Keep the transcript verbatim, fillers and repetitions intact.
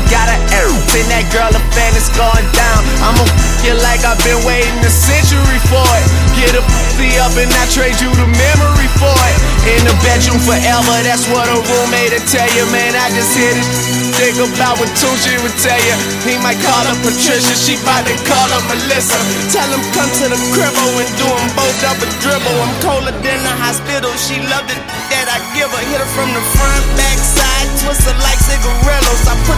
got an arrow in that girl, a fan is going down. I'ma f you like I've been waiting a century for it. Get a pussy up and I trade you the memory for it. In the bedroom forever, that's what a roommate will tell you. Man, I just hit it. Think about what Tunechi would tell you. He might call her Patricia, she bout to call her Melissa. Tell him come to the cribbo and do them both up a dribble. I'm colder than the hospital, she loved it that I give her. Hit her from the front, back, side, twist her like cigarillos. I put